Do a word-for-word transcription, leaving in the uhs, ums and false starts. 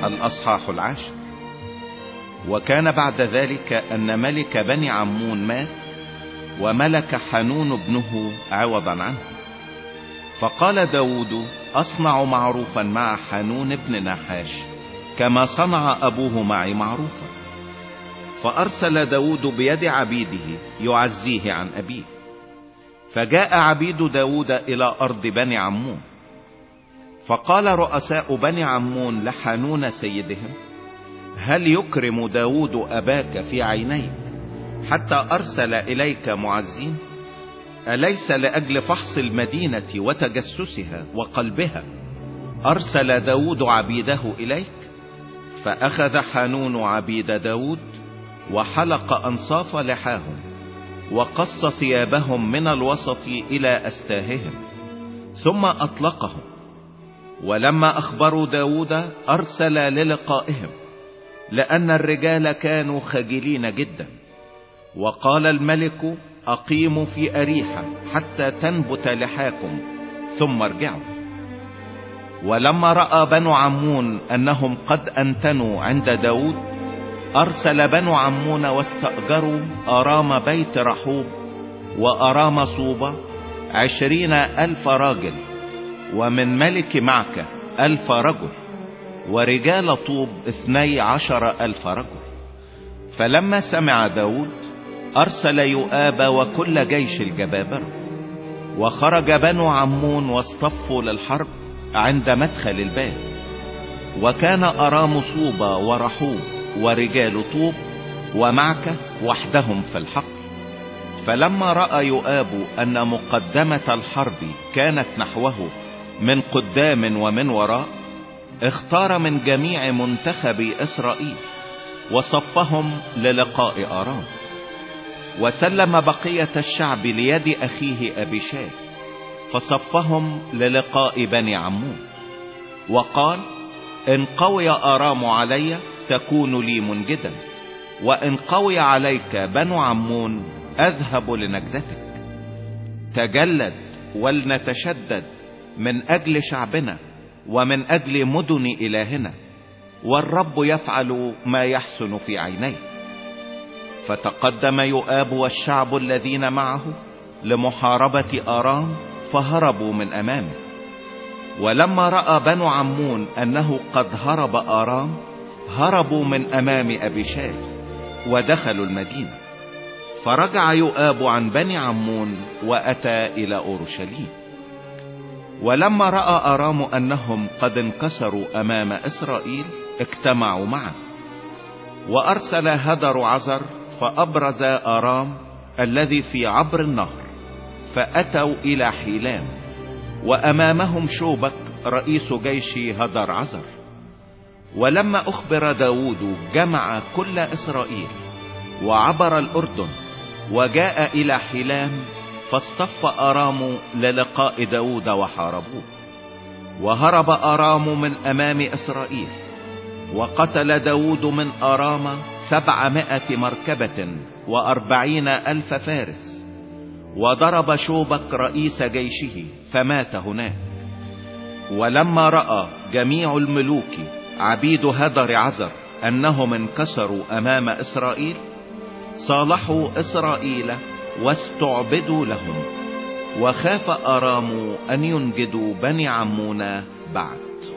الأصحاح العاشر. وكان بعد ذلك أن ملك بني عمون مات، وملك حانون ابنه عوضا عنه. فقال داود: أصنع معروفا مع حانون ابن نحاش كما صنع أبوه معي معروفا. فأرسل داود بيد عبيده يعزيه عن أبيه. فجاء عبيد داود إلى أرض بني عمون. فقال رؤساء بني عمون لحانون سيدهم: هل يكرم داود أباك في عينيك حتى أرسل إليك معزين؟ أليس لأجل فحص المدينة وتجسسها وقلبها أرسل داود عبيده إليك؟ فأخذ حانون عبيد داود وحلق أنصاف لحاهم وقص ثيابهم من الوسط إلى أستاههم ثم أطلقهم. ولما أخبروا داود أرسل للقائهم، لأن الرجال كانوا خجلين جدا. وقال الملك: أقيموا في أريحة حتى تنبت لحاكم ثم ارجعوا. ولما رأى بنو عمون أنهم قد أنتنوا عند داود، أرسل بنو عمون واستأجروا أرام بيت رحوب وأرام صوبة عشرين ألف راجل، ومن ملك معكة ألف رجل، ورجال طوب اثني عشر ألف رجل. فلما سمع داود أرسل يؤاب وكل جيش الجبابرة، وخرج بنو عمون واصطفوا للحرب عند مدخل الباب. وكان أرام صوبة ورحوب ورجال طوب ومعكة وحدهم في الحقل. فلما رأى يؤاب أن مقدمة الحرب كانت نحوه من قدام ومن وراء، اختار من جميع منتخب إسرائيل وصفهم للقاء أرام، وسلم بقية الشعب ليد أخيه أبيشاي فصفهم للقاء بني عمون. وقال: إن قوي أرام علي تكون لي منجدا، وإن قوي عليك بنو عمون أذهب لنجدتك. تجلد ولنتشدد من أجل شعبنا ومن أجل مدن إلهنا، والرب يفعل ما يحسن في عينيه. فتقدم يؤاب والشعب الذين معه لمحاربة أرام فهربوا من أمامه. ولما رأى بنو عمون أنه قد هرب أرام، هربوا من أمام أبيشاي ودخلوا المدينة. فرجع يؤاب عن بني عمون وأتى إلى أورشليم. ولما رأى أرام أنهم قد انكسروا أمام إسرائيل اجتمعوا معا، وأرسل هدر عزر فأبرز أرام الذي في عبر النهر، فأتوا إلى حيلان، وأمامهم شوبك رئيس جيش هدر عزر. ولما أخبر داود جمع كل إسرائيل وعبر الأردن وجاء إلى حيلان، فاصطف أرام للقاء داود وحاربوه. وهرب أرام من أمام إسرائيل، وقتل داود من أرام سبعمائة مركبة وأربعين ألف فارس، وضرب شوبك رئيس جيشه فمات هناك. ولما رأى جميع الملوك عبيد هدر عزر أنهم انكسروا أمام إسرائيل، صالحوا إسرائيل واستعبدوا لهم، وخاف أرام أن ينجدوا بني عمون بعد.